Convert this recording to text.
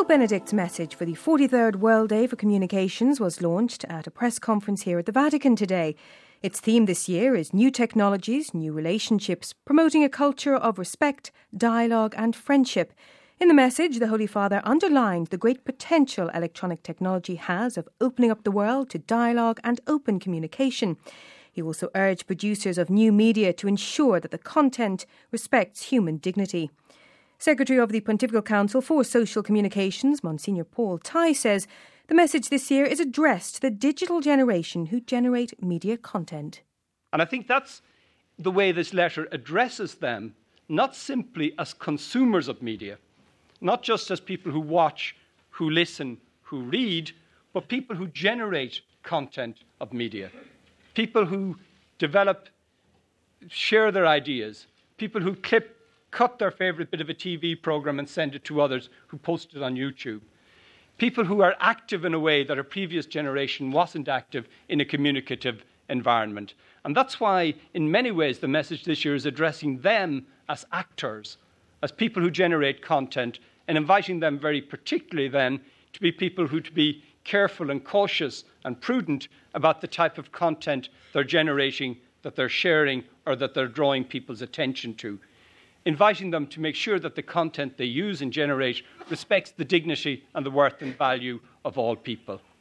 Pope Benedict's message for the 43rd World Day for Communications was launched at a press conference here at the Vatican today. Its theme this year is New Technologies, New Relationships, promoting a culture of respect, dialogue and friendship. In the message, the Holy Father underlined the great potential electronic technology has of opening up the world to dialogue and open communication. He also urged producers of new media to ensure that the content respects human dignity. Secretary of the Pontifical Council for Social Communications, Monsignor Paul Tighe, says the message this year is addressed to the digital generation who generate media content. And I think that's the way this letter addresses them, not simply as consumers of media, not just as people who watch, who listen, who read, but people who generate content of media, people who develop, share their ideas, people who cut their favourite bit of a TV programme and send it to others who post it on YouTube. People who are active in a way that a previous generation wasn't active in a communicative environment. And that's why, in many ways, the message this year is addressing them as actors, as people who generate content, and inviting them very particularly then to be people who to be careful and cautious and prudent about the type of content they're generating, that they're sharing, or that they're drawing people's attention to. Inviting them to make sure that the content they use and generate respects the dignity and the worth and value of all people.